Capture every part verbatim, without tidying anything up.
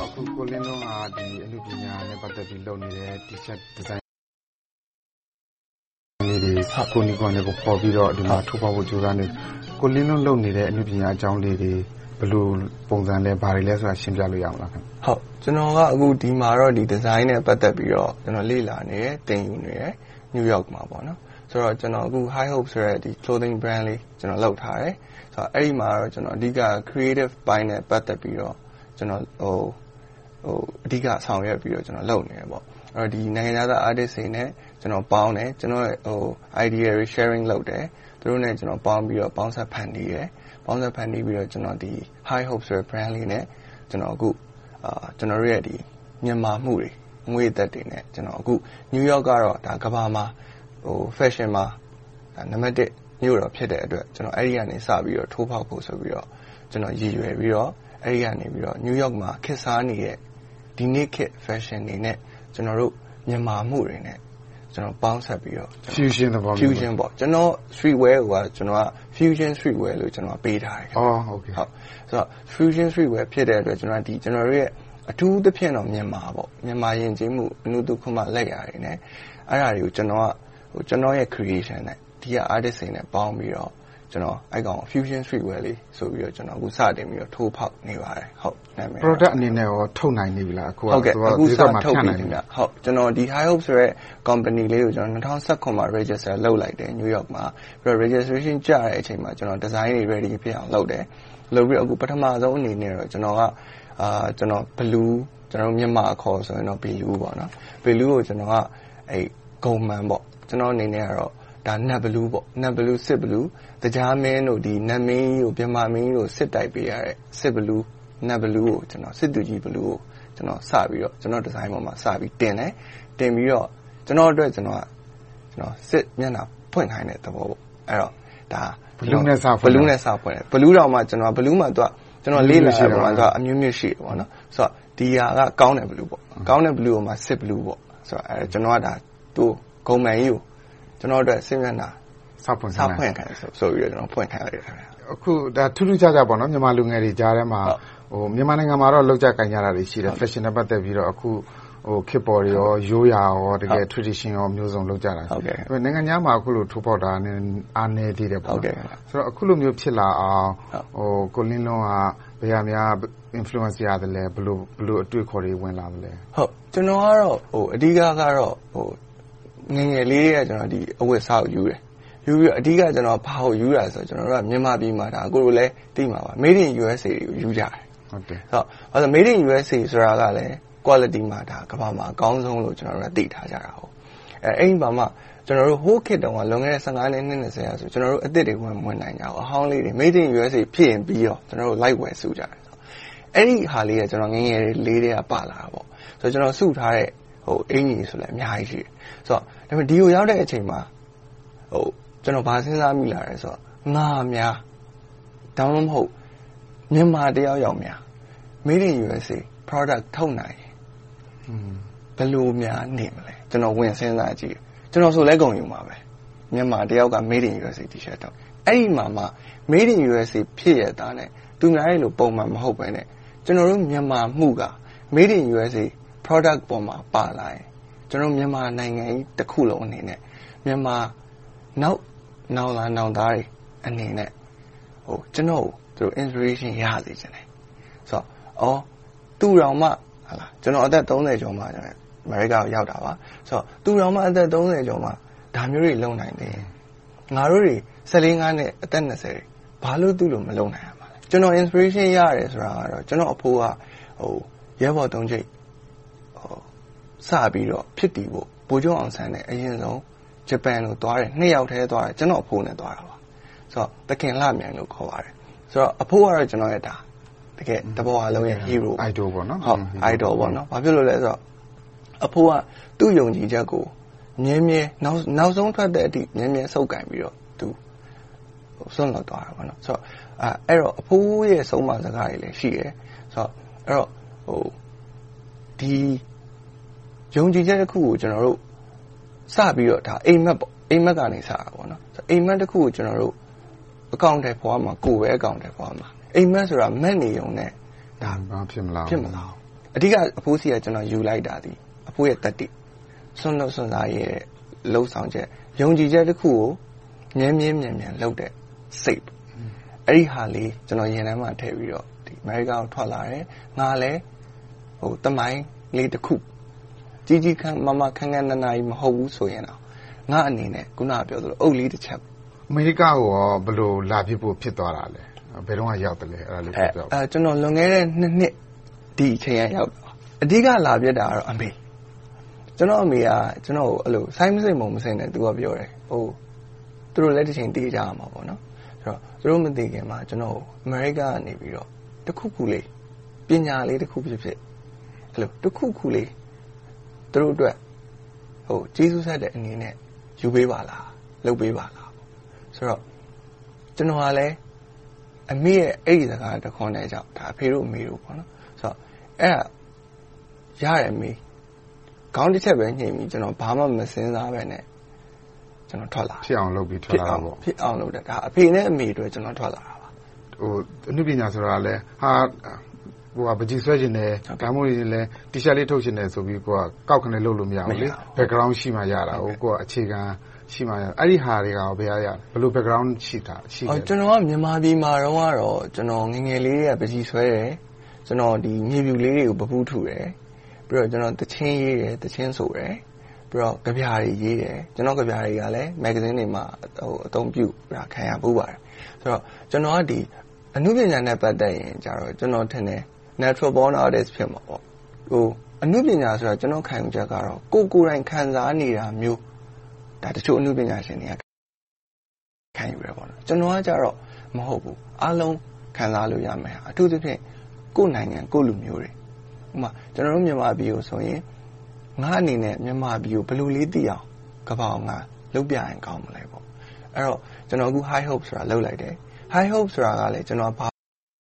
အခုကိုလင်းလုံးဟာဒီအမှုပညာနဲ့ပတ်သက်ပြီးလုပ်နေတဲ့ T-shirt design လေးတွေကိုနီကွန်နဲ့ပေါ်ပြီးတော့ဒီမှာထိုးဖောက်ဖို့ကြိုးစားနေကိုလင်းလုံးလုပ်နေတဲ့အမှုပညာအကြောင်းလေးတွေဘယ်လိုပုံစံလဲဘာတွေလဲဆိုတာရှင်းပြလို့ရအောင်လားခင်ဗျဟုတ်ကျွန်တော်ကအခုဒီမှာတော့ဒီ design နဲ့ပတ်သက်ပြီးတော့ကျွန်တော်လေ့လာနေတယ်သင်ယူနေတယ် New York မှာပေါ့နော်ဆိုတော့ကျွန်တော်အခု High Hope ဆိုတဲ့ဒီ clothing brand လေးကျွန်တော်လုပ်ထားတယ်ဆိုတော့အဲ့ဒီမှာတော့ကျွန်တော်အဓိက creative ဘိုင်းနဲ့ပတ်သက်ပြီးတော့ကျွန်တော်ဟိုဟိုအဓိကဆောင်ရွက်ပြီးတော့ကျွန်တော်လုပ်နေတယ်ပေါ့အဲ့တော့ဒီနိုင်ငံသား artist တွေနဲ့ကျွန်တော်ပေါင်းတယ်ကျွန်တော်ဟို idea sharing လုပ်တယ်သူတို့နဲ့ကျွန်တော်ပေါင်းပြီးတော့ပေါင်းဆက်ဖန်တီးတယ်ပေါင်းဆက်ဖန်တီးပြီးတော့ကျွန်တော်ဒီ High Hope ဆိုတဲ့ brand လေးနဲ့ကျွန်တော်အခုအာကျွန်တော်ရဲ့ဒီမြန်မာမှုတွေငွေသက်တွေနဲ့ကျွန်တော်အခု New York ကတော့ဒါကမ္ဘာမှာဟို fashion မှာဒါနံပါတ်တစ်မြို့တော်ဖြစ်တဲ့အတွက်ကျွန်တော်အဲ့ဒီကနေစပြီးတော့ထိုးဖောက်ဖို့ဆိုပြီးတော့ကျွန်တော်ရည်ရွယ်ပြီးတော့အဲ့ဒီကနေပြီးတော့ New York မှာခေတ်စားနေတဲ့ဒီနေ့ခေတ် fashion တွေနဲ့ကျွန်တော်တို့မြန်မာမှုတွေနဲ့ကျွန်တော်ပေါင်းဆက်ပြီးတော့ fusion သဘောမျိုး fusion ပေါ့ကျွန်တော် street wear ကကျွန်တော်က fusion street wear လို့ကျွန်တော်ပေးထားတယ်အော်ဟုတ်ကဲ့ဟုတ်ဆိုတော့ fusion street wear ဖြစ်တဲ့အတွက်ကျွန်တော်ဒီကျွန်တော်ရဲ့အထူးသဖြင့်တော့မြန်မာပေါ့မြန်မာယဉ်ကျေးမှုအနုတုခမလက်ရာတွေနဲ့အဲ့ဒါတွေကိုကျွန်တော်ကဟိုကျွန်တော်ရဲ့ creation နဲ့ဒီက artist တွေနဲ့ပေါင်းပြီးတော့ကျွန်တော်အဲ့ကောင် fusion street wear လေးဆိုပြီးတော့ကျွန်တော်အခုစတင်ပြီးတော့ထိုးဖောက်နေပါတယ်ဟုတ်နာမည် product အနေနဲ့ရောထုတ်နိုင်နေပြီလားအခုကဟုတ်ကဲ့အခုစထုတ်ပြီးပြီဟုတ်ကျွန်တော်ဒီ High Hope ဆိုတဲ့ company လေးကိုကျွန်တော်twenty nineteenမှာ register လုပ်လိုက်တယ် New York မှာပြီးတော့ registration ကျတဲ့အချိန်မှာကျွန်တော် design တွေ ready ဖြစ်အောင်လုပ်တယ်လုပ်ပြီးအခုပထမဆုံးအနေနဲ့တော့ကျွန်တော်ကအာကျွန်တော် blue ကျွန်တော်မြန်မာအခေါ်ဆိုရင်တော့ blue ပေါ့နော် blue ကိုကျွန်တော်ကအဲ့ဂုံမှန်ပေါ့ကျွန်တော်အနေနဲ့ကတော့ဒါ net blue ပေါ့ net blue စစ် blue တကြားမင်းတို့ဒီ net မင်းတို့မြန်မာမင်းတို့စစ်တိုက်ပေးရတဲ့စစ် blue net blue ကိုကျွန်တော်စစ်သူကြီး blue ကိုကျွန်တော်စပြီးတော့ကျွန်တော် design ပေါ်မှာစပြီးတင်တယ်တင်ပြီးတော့ကျွန်တော်အတွက်ကျွန်တော်ကကျွန်တော်စစ်မျက်နှာဖွင့်ခိုင်းတဲ့သဘောပေါ့အဲ့တော့ဒါ blue နဲ့စဖွင့် blue နဲ့စဖွင့်တယ် blue တော့မှကျွန်တော် blue မှာသူကကျွန်တော်လေးလာတယ်ပေါ့သူကအမျိုးမျိုးရှိတယ်ပေါ့နော်ဆိုတော့ဒီဟာကကောင်းတယ် blue ပေါ့ကောင်းတဲ့ blue ကိုမှစစ် blue ပေါ့ဆိုတော့အဲကျွန်တော်ကဒါသူ့ဂုံမှန်ကြီးကိုကျွန်တော်အတွက်စစ်မျက်နှာစဖွင့်စဖွင့်ခိုင်းဆိုဆိုပြီးတော့ကျွန်တော်ဖွင့်ခိုင်းလိုက်တယ်အခုဒါထူးထူးခြားခြားပေါ့နော်မြန်မာလူငယ်တွေကြားထဲမှာဟိုမြန်မာနိုင်ငံမှာတော့လောက်ကြကင်ကြတာတွေရှိတယ် fashion နဲ့ပတ်သက်ပြီးတော့အခုဟိုခေတ်ပေါ်တွေရောရိုးရာရောတကယ် tradition ရောမျိုးစုံလောက်ကြတာဟုတ်ကဲ့ဒါပေမဲ့နိုင်ငံခြားမှာအခုလိုထိုးပေါက်တာနဲ့အားနေသေးတယ်ပေါ့ဟုတ်ကဲ့ဆိုတော့အခုလိုမျိုးဖြစ်လာအောင်ဟိုကိုလင်းလုံးကဘယ်ဟာများ influence ရတယ်လဲဘယ်လိုဘယ်လိုအတွေ့အခေါ်တွေဝင်လာမလဲဟုတ်ကျွန်တော်ကတော့ဟိုအဓိကကတော့ဟိုငငယ်လေးတွေကကျွန်တော်ဒီအဝတ်စားကိုယူတယ်ယူပြီးအဓိကကျွန်တော်ဘာကိုယူရဆိုကျွန်တော်တို့ကမြန်မာပြည်မှာဒါကိုလိုလဲသိမှာပါ made in ယူ เอส เอ ကိုယူကြတယ်ဟုတ်တယ်ဟုတ်အဲ့ဒါ made in ယူ เอส เอ ဆိုတာကလည်း quality မှာဒါကမ္ဘာမှာအကောင်းဆုံးလို့ကျွန်တော်တို့ကသိထားကြတာဟုတ်အဲအဲ့ဒီမှာမှကျွန်တော်တို့ whole kit တုန်းကလွန်ခဲ့တဲ့fifteenနှစ်twentyရာဆိုကျွန်တော်တို့အသစ်တွေဝင်ဝင်နိုင်ကြအောင်အဟောင်းလေးတွေ made in ယူ เอส เอ ဖြစ်ရင်ပြီးတော့ကျွန်တော်တို့ light wear စုကြတယ်အဲ့ဒီဟာလေးကကျွန်တော်ငငယ်လေးတွေကပါလာတာပေါ့ဆိုတော့ကျွန်တော်စုထားတဲ့ဟိုအင်ကြီးဆိုလည်းအများကြီးရှိတယ်ဆိုတော့ဒါပေမဲ့ဒီကိုရောက်တဲ့အချိန်မှာဟိုကျွန်တော်ဗာစဉ်းစားမိလာတယ်ဆိုတော့ငါများတောင်းလို့မဟုတ်မြန်မာတယောက်ယောက်များ made in ယူ เอส เอ product ထုတ်နိုင်อืมဘယ်လိုများနေမလဲကျွန်တော်ဝင်စဉ်းစားကြည့်ကျွန်တော်ဆိုလဲကုန်ယူမှာပဲမြန်မာတယောက်က made in ယူ เอส เอ t-shirt ထုတ်အဲ့ဒီမှာမှ made in ယူ เอส เอ ဖြစ်ရတာနဲ့သူများရဲ့လိုပုံမှန်မဟုတ်ပဲနဲ့ကျွန်တော်တို့မြန်မာမှုက made in ယူ เอส เอ product ပေါ်မှာပါလာရင်ကျွန်တော်မြန်မာနိုင်ငံကြီးတစ်ခုလုံးအနေနဲ့မြန်မာနောက်နောက်လာနောက်သားတွေအနေနဲ့ဟိုကျွန်တော်တို့ inspiration ရစေချင်တယ်ဆိုတော့အော်သူ့တော်မှဟာလားကျွန်တော်အသက်thirtyကျော်မှကျွန်တော်အမေရိကကိုရောက်တာပါဆိုတော့သူ့တော်မှအသက်thirtyကျော်မှဒါမျိုးတွေလုပ်နိုင်တယ်ငါတို့တွေfourteenနဲ့အသက်twentyဘာလို့သူ့လိုမလုပ်နိုင်ရမှာလဲကျွန်တော် inspiration ရတယ်ဆိုတာကတော့ကျွန်တော်အဖိုးကဟိုရဲဘော်သုံးချိတ်ဟိုစပြီးတော့ဖြစ်တည်ဖို့ဗိုလ်ချုပ်အောင်ဆန်းနဲ့အရင်ဆုံးဂျပန်ကိုသွားတယ်နှစ်ယောက်တည်းသွားတယ်ကျွန်တော်အဖိုးနဲ့သွားတာပါဆိုတော့တခင်လှမြိုင်လို့ခေါ်ပါတယ်ဆိုတော့အဖိုးကတော့ကျွန်တော်ရဲ့ဒါတကယ်တဘောအလုံးရဲ့ hero idol ပေါ့နော်ဟုတ် idol ပေါ့နော်ဘာဖြစ်လို့လဲဆိုတော့အဖိုးကသူ့ယုံကြည်ချက်ကိုမြဲမြဲနောက်နောက်ဆုံးထွက်တဲ့အထိမြဲမြဲစုပ်ကန်ပြီးတော့သူဆွန့်လွတ်သွားတာပေါ့နော်ဆိုတော့အဲအဲ့တော့အဖိုးရဲ့ဆုံးမစကားတွေလည်းရှိတယ်ဆိုတော့အဲ့တော့ဟိုဒီယုံကြည်ချက်တစ်ခုကိုကျွန်တော်တို့စပြီးတော့ဒါအိမ်မက်ပေါ့အိမ်မက်ကနေစတာပေါ့နော်အိမ်မက်တစ်ခုကိုကျွန်တော်တို့အကောင့်ထဲပေါ်မှာကိုယ်ပဲအကောင့်ထဲပေါ်မှာအိမ်မက်ဆိုတာမက်နေုံနဲ့ဒါဘာဖြစ်မလားဖြစ်မလားအဓိကအဖိုးစီကကျွန်တော်ယူလိုက်တာဒီအဖိုးရဲ့တက်တိစွန့်လို့စွန့်စားရဲ့လှုပ်ဆောင်ချက်ယုံကြည်ချက်တစ်ခုကိုမြဲမြဲမြန်မြန်လုပ်တဲ့စိတ်အဲ့ဒီဟာလေးကျွန်တော်ရင်ထဲမှာထည့်ပြီးတော့ဒီအမေရိကန်ကိုထွက်လာတယ်ငါလည်းဟိုတမိုင်းလေးတစ်ခုကြီးကြီးခန်းမမခန်းခန်းနာနာကြီးမဟုတ်ဘူးဆိုရင်တော့ငါအနေနဲ့ခုနကပြောသလိုအုပ်လေးတစ်ချက်အမေရိကကိုရောဘယ်လိုလာဖြစ်ဖို့ဖြစ်သွားတာလဲဘယ်တော့မှရောက်တယ်လဲအဲ့ဒါလေးပြောပြအဲကျွန်တော်လွန်ခဲ့တဲ့နှစ်နှစ်ဒီအချိန်ရရောက်အဓိကလာပြတာကတော့အမေကျွန်တော်အမေကကျွန်တော်အဲ့လိုဆိုင်းမစိမ့်မုံမစိမ့်နဲ့သူကပြောတယ်ဟိုသူတို့လည်းတစ်ချိန်တည်ကြရမှာပေါ့နော်ဆိုတော့သူတို့မသိခင်မှာကျွန်တော်အမေရိကကနေပြီးတော့တခုခုလေးပညာလေးတခုဖြစ်ဖြစ်အဲ့လိုတခုခုလေးသူတို့အတွက်ဟိုကျေးဇူးဆက်တဲ့အနေနဲ့ယူပေးပါလားလုပ်ပေးပါလားဆိုတော့ကျွန်တော်ကလည်းအမေရဲ့အဲ့ဒီစကားတခွန်းနဲ့ကြောင့်ဒါအဖေတို့အမေတို့ပေါ့နော်ဆိုတော့အဲ့ဒါရတယ်အမေခေါင်းတစ်ချက်ပဲညှိပြီးကျွန်တော်ဘာမှမစင်စားပဲနဲ့ကျွန်တော်ထွက်လာဖြစ်အောင်လုပ်ပြီးထွက်လာတာပေါ့ဖြစ်အောင်လုပ်တယ်ဒါအဖေနဲ့အမေတို့ကျွန်တော်ထွက်လာတာပါဟိုအနုပညာဆိုတာလဲဟာဟိုကပကြီးဆွဲခြင်းနဲ့ဓာတ်မိုးရင်းလဲတီရှပ်လေးထုတ်ခြင်းနဲ့ဆိုပြီးကိုကကောက်ခနဲ့လုပ်လို့မရဘူးလေ background ရှိမှရတာဟိုကိုကအခြေခံရှိမှရအဲ့ဒီဟာတွေကဘယ်ရရဘယ်လို background ရှိတာရှိတယ်ကျွန်တော်ကမြန်မာပြည်မှာတော့ကတော့ကျွန်တော်ငငယ်လေးတွေကပကြီးဆွဲတယ်ကျွန်တော်ဒီမြေပြူလေးတွေကိုပပူးထူတယ်ပြီးတော့ကျွန်တော်တချင်းရေးတယ်တချင်းဆိုတယ်ပြီးတော့ကြပြားတွေရေးတယ်ကျွန်တော်ကြပြားတွေကလည်း magazine တွေမှာဟိုအသုံးပြုတာခံရပူးပါတယ်ဆိုတော့ကျွန်တော်ကဒီအနုပညာနဲ့ပတ်သက်ရင်ကြတော့ကျွန်တော်ထင်တယ် natural born artist ဖြစ်မှာပေါ့ဟိုအနုပညာဆိုတာကျွန်တော်ခံယူချက်ကတော့ကိုကိုယ်တိုင်ခံစားနေတာမျိုးဒါတချို့အနုပညာရှင်တွေကခံယူရပါတော့ကျွန်တော်ကကြတော့မဟုတ်ဘူးအားလုံးခံစားလို့ရမယ်အထူးသဖြင့်ကိုယ်နိုင်ငံကိုယ်လူမျိုးတွေဥပမာကျွန်တော်တို့မြန်မာပြည်ကိုဆိုရင်ငါအနေနဲ့မြန်မာပြည်ကိုဘယ်လိုလေးသိအောင်ကပောင်ငါလုပ်ပြရင်ကောင်းမလဲပေါ့အဲ့တော့ကျွန်တော်အခု high hope ဆိုတာလုပ်လိုက်တယ် high hope ဆိုတာကလည်းကျွန်တော်ဘာ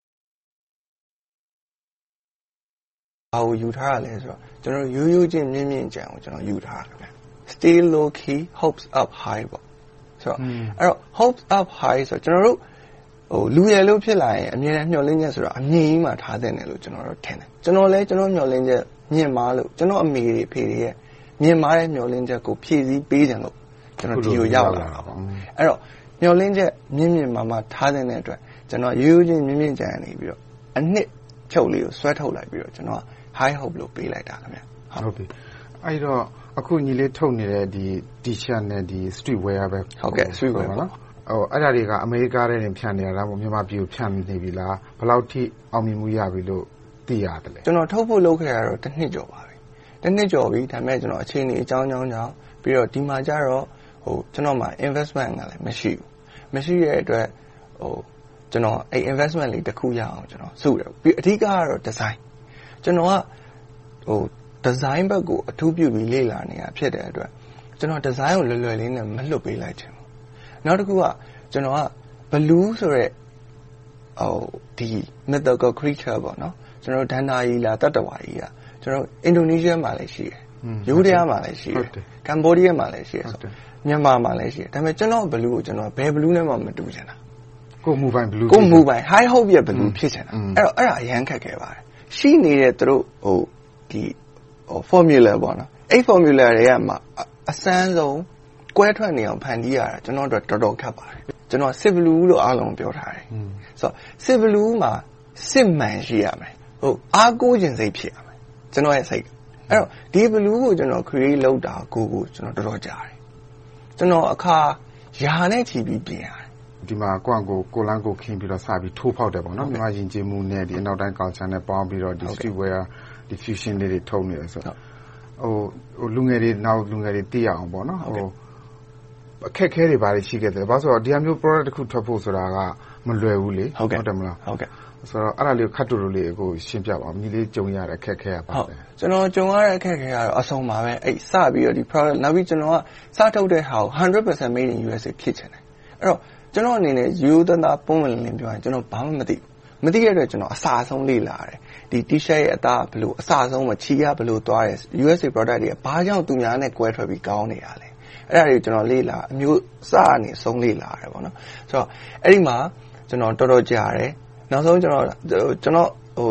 ဘာကိုယူထားရလဲဆိုတော့ကျွန်တော်ရိုးရိုးချင်းမြင့်မြင့်ကြံကိုကျွန်တော်ယူထားတယ် stay low key hopes up high ပေါ့ဆိုတော့အဲ့တော့ hopes up high ဆိုတော့ကျွန်တော်တို့ဟိုလူရယ်လို့ဖြစ်လာရင်အမြဲတမ်းမျှော်လင့်ချက်ဆိုတာအမြင့်ကြီးမှထားတဲ့တယ်လို့ကျွန်တော်တို့ထင်တယ်ကျွန်တော်လည်းကျွန်တော်မျှော်လင့်ချက်မြင့်မားလို့ကျွန်တော်အမေတွေဖေတွေရဲ့မြင့်မားတဲ့မျှော်လင့်ချက်ကိုဖြည့်ဆည်းပေးကြလို့ကျွန်တော်ဒီကိုရောက်လာတာပေါ့အဲ့တော့မျှော်လင့်ချက်မြင့်မြင့်မားမားထားတဲ့အတွက်ကျွန်တော်ရိုးရိုးချင်းမြင့်မြင့်ကြံနေပြီးတော့အနှစ်ချုပ်လေးကိုဆွဲထုတ်လိုက်ပြီးတော့ကျွန်တော် high hope လို့ပေးလိုက်တာခင်ဗျဟုတ်ပြီအဲ့တော့အခုညီလေးထုတ်နေတဲ့ဒီ t-shirt နဲ့ဒီ street wear ပဲဟုတ်ကဲ့ street wear ပေါ့ဟိုအဲ့ဒါတွေကအမေရိကထဲတင်ဖြန့်နေတာလားမြန်မာပြည်ကိုဖြန့်နေပြီလားဘယ်လောက်ထိအောင်မြင်မှုရပြီလို့သိရတယ်လဲကျွန်တော်ထုတ်ဖို့လုပ်ခဲ့ရတော့တစ်နှစ်ကျော်ပါပြီတစ်နှစ်ကျော်ပြီဒါပေမဲ့ကျွန်တော်အခြေအနေအကြောင်းကြောင်းကြောင့်ပြီးတော့ဒီမှာကျတော့ဟိုကျွန်တော်မှာ investment ကလည်းမရှိဘူးမရှိတဲ့အတွက်ဟိုကျွန်တော်အဲ့ investment လေးတစ်ခုရအောင်ကျွန်တော်စုတယ်ပြီးအဓိကကတော့ design ကျွန်တော်ကဟို design ဘက်ကိုအထူးပြုပြီးလေ့လာနေတာဖြစ်တဲ့အတွက်ကျွန်တော် design ကိုလွယ်လွယ်လေးနဲ့မလွတ်ပေးလိုက်ချင်ဘူးနောက်တစ်ခုကကျွန်တော်က blue ဆိုရဲဟိုဒီ mythical creature ပေါ့နော်ကျွန်တော်ဒန္တာကြီးလားတတ္တဝါကြီးလားကျွန်တော်အင်ဒိုနီးရှားမှာလည်းရှိတယ်ယိုးဒယားမှာလည်းရှိတယ်ကမ္ဘောဒီးယားမှာလည်းရှိတယ်ဆိုမြန်မာမှာလည်းရှိတယ်ဒါပေမဲ့ကျွန်တော် blue ကိုကျွန်တော်ဘယ် blue နဲ့မှမတူချင်တာကို move by blue ကို move by high hope ရဲ့ blue ဖြစ်ချင်တာအဲ့တော့အဲ့ဒါအရန်ခက်ခဲပါတယ်ရှိနေတဲ့သူတို့ဟိုဒီဟို formula ပေါ့နော်အဲ့ formula တွေကမှအစမ်းဆုံးကွဲထွက်နေအောင်ဖန်တီးရတာကျွန်တော်တို့တော်တော်ခက်ပါတယ်ကျွန်တော် civil blue လို့အားလုံးပြောထားတယ်ဆိုတော့ civil blue မှာစစ်မှန်ရှိရမယ်ဟိုအားကိုးခြင်းစိတ်ဖြစ်ရမယ်ကျွန်တော်ရဲ့စိတ်အဲ့တော့ဒီ blue ကိုကျွန်တော် create လုပ်တာကိုကိုကျွန်တော်တော်တော်ကြားတယ်ကျွန်တော်အခါယာနဲ့ချီပြီးပြင်ရတယ်ဒီမှာကိုယ့်ကိုကိုလန်းကိုခင်းပြီးတော့စပြီးထိုးဖောက်တယ်ပေါ့နော်မြန်မာယဉ်ကျေးမှုနဲ့ဒီအနောက်တိုင်း culture နဲ့ပေါင်းပြီးတော့ဒီ street wear diffusion လေးတွေထုတ်နေတယ်ဆိုတော့ဟိုဟိုလူငယ်တွေနောက်လူငယ်တွေသိရအောင်ပေါ့နော်ဟိုအခက်ခဲတွေဘာတွေရှိခဲ့တယ်ဘာလို့ဆိုတော့ဒီအမျိုး product တစ်ခုထွက်ဖို့ဆိုတာကမလွယ်ဘူးလေဟုတ်တယ်မလားဟုတ်ကဲ့ဆိုတော့အဲ့ဒါလေးကိုခတ်တူတူလေးကိုရှင်းပြပါဦးညီလေးကြုံရတဲ့အခက်ခဲရပါတယ်ကျွန်တော်ကြုံရတဲ့အခက်ခဲကတော့အဆုံးပါပဲအဲ့စပြီးတော့ဒီ product နောက်ပြီးကျွန်တော်ကစထုတ်တဲ့ဟာကို one hundred percent made in U S A ဖြစ်ချင်တယ်အဲ့တော့ကျွန်တော်အနေနဲ့ရိုးသားသားပုံမှန်လင်းပြောရင်ကျွန်တော်ဘာမှမသိဘူးမသိရတဲ့ကျွန်တော်အစာဆုံးလေ့လာတယ်ဒီ T-shirt ရဲ့အသားဘလို့အစာဆုံးမချီရဘလို့သွားတယ် U S A product တွေကဘာကြောင့်သူများနဲ့ကွဲထွက်ပြီးကောင်းနေတာလဲအဲ့ဒါတွေကျွန်တော်လေ့လာအမျိုးစအနေဆုံးလေ့လာရတယ်ပေါ့နော်ဆိုတော့အဲ့ဒီမှာကျွန်တော်တော်တော်ကြာတယ်နောက်ဆုံးကျွန်တော်ကျွန်တော်ဟို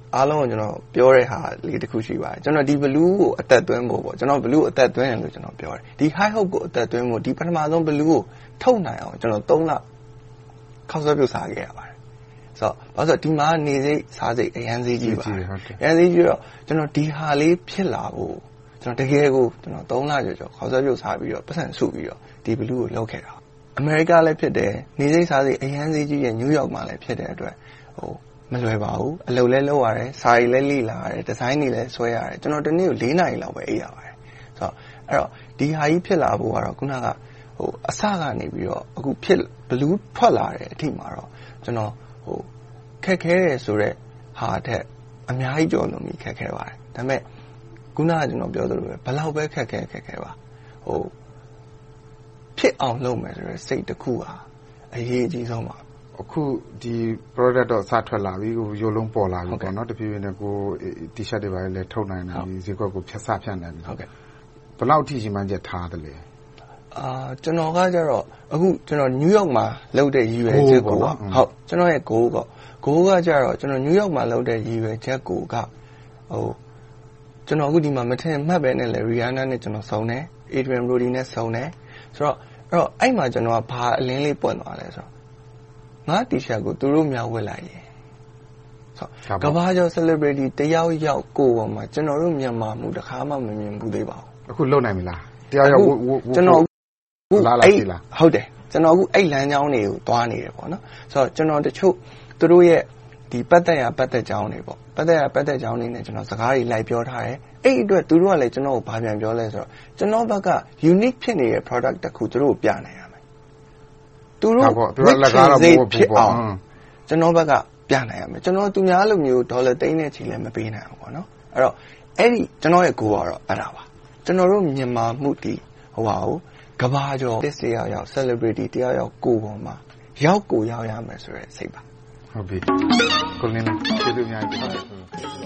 အားလုံးကိုကျွန်တော်ပြောတဲ့ဟာလေးတစ်ခုရှိပါတယ်ကျွန်တော်ဒီ blue ကိုအသက်သွင်းဖို့ပေါ့ကျွန်တော် blue အသက်သွင်းတယ်လို့ကျွန်တော်ပြောတယ်ဒီ high hope ကိုအသက်သွင်းဖို့ဒီပထမဆုံး blue ကိုထုတ်နိုင်အောင်ကျွန်တော်သုံးလခောက်ဆွဲပြုတ်စားခဲ့ရပါတယ်ဆိုတော့ဘာလို့ဒီမှာနေစိတ်စားစိတ်အရန်သေးကြီးပါအရန်သေးကြီးတော့ကျွန်တော်ဒီဟာလေးဖြစ်လာဖို့ကျွန်တော်တကယ်ကိုကျွန်တော်သုံးလကျော်ကျော်ခောက်ဆွဲပြုတ်စားပြီးတော့ပတ်စံစုပြီးတော့ဒီ blue ကိုလုပ်ခဲ့တာအမေရိကလည်းဖြစ်တယ်နေစိတ်စားစိတ်အရန်သေးကြီးရဲ့နယူးယောက်မှာလည်းဖြစ်တဲ့အတွက်ဟိုမလွယ်ပါဘူးအလုပ်လဲလုပ်ရတယ်စာရီလဲလိလာရတယ်ဒီဇိုင်းတွေလဲဆွဲရတယ်ကျွန်တော်တနေ့ကို၄နာရီလောက်ပဲအိပ်ရပါတယ်ဆိုတော့အဲ့တော့ဒီဟာကြီးဖြစ်လာဖို့ကတော့ခုနကဟိုအစကနေပြီးတော့အခုဖြစ်ဘလူးထွက်လာတဲ့အထိမှာတော့ကျွန်တော်ဟိုခက်ခဲတယ်ဆိုတော့ဟာထက်အများကြီးကြော်လွန်ပြီးခက်ခဲပါတယ်ဒါပေမဲ့ခုနကကျွန်တော်ပြောသလိုပဲဘလောက်ပဲခက်ခဲခက်ခဲပါဟိုဖြစ်အောင်လုပ်မယ်ဆိုတော့စိတ်တစ်ခုဟာအရေးအကြီးဆုံးပါအခုဒီ product တော့စထွက်လာပြီကိုရိုးလုံးပေါ်လာပြီပေါ့နော်တဖြည်းဖြည်းနဲ့ကို T-shirt တွေပါလေထုတ်နိုင်တယ်ဒီဈေးကွက်ကိုဖြတ်ဆဖြတ်နိုင်ပြီဟုတ်ကဲ့ဘယ်လောက်ထိရှိမှန်းချက်ထားတယ်လဲအာကျွန်တော်ကကြတော့အခုကျွန်တော်နယူးယောက်မှာလုပ်တဲ့ရည်ရွယ်ချက်ကိုဟုတ်ကျွန်တော်ရဲ့ goal က goal ကကြတော့ကျွန်တော်နယူးယောက်မှာလုပ်တဲ့ရည်ရွယ်ချက်ကိုကဟိုကျွန်တော်အခုဒီမှာမထင်မှတ်ပဲနဲ့လေ Rihanna နဲ့ကျွန်တော်စုံတယ် Adrian Brody နဲ့စုံတယ်ဆိုတော့အဲ့တော့အဲ့မှာကျွန်တော်ကဘာအလင်းလေးပွင့်သွားလဲဆိုတော့ငါ T-shirt ကိုသူတို့များဝတ်လိုက်ရင်ဆိုကဘာကျော် celebrity တယောက်ယောက်ကိုပေါ်မှာကျွန်တော်တို့မြန်မာမှုတစ်ခါမှမမြင်ဘူးသေးပါဘူးအခုလုံနိုင်ပြီလားတယောက်ယောက်ကျွန်တော်အခုလာလာပြီလားဟုတ်တယ်ကျွန်တော်အခုအဲ့လမ်းကြောင်းတွေကိုသွားနေတယ်ပေါ့နော်ဆိုတော့ကျွန်တော်တချို့သူတို့ရဲ့ဒီပတ်သက်ရပတ်သက်ကြောင်းတွေပေါ့ပတ်သက်ရပတ်သက်ကြောင်းတွေနဲ့ကျွန်တော်စကားတွေလိုက်ပြောထားတယ်အဲ့အတွက်သူတို့ကလည်းကျွန်တော်ကိုဘာပြန်ပြောလဲဆိုတော့ကျွန်တော်ဘက်က unique ဖြစ်နေတဲ့ product တစ်ခုသူတို့ပြနိုင်ရမယ်သူတို့သူတို့လက်ကားတော့ပို့ဖြစ်အောင်ကျွန်တော်ဘက်ကပြနိုင်ရမယ်ကျွန်တော်သူများလိုမျိုးဒေါ်လာသိန်းနဲ့ချီလည်းမပေးနိုင်ဘူးပေါ့နော်အဲ့တော့အဲ့ဒီကျွန်တော်ရဲ့ goal ကတော့အဲ့ဒါပါကျွန်တော်တို့မြန်မာမှုတီဟိုပါဘူးကဘာကျော်တစ်စရာရောက် celebrity တယောက်ယောက်ကိုပေါ်မှာရောက်ကိုရောက်ရမယ်ဆိုတဲ့စိတ်ပါဟုတ်ပြီကိုလင်းကျေးဇူးအများကြီး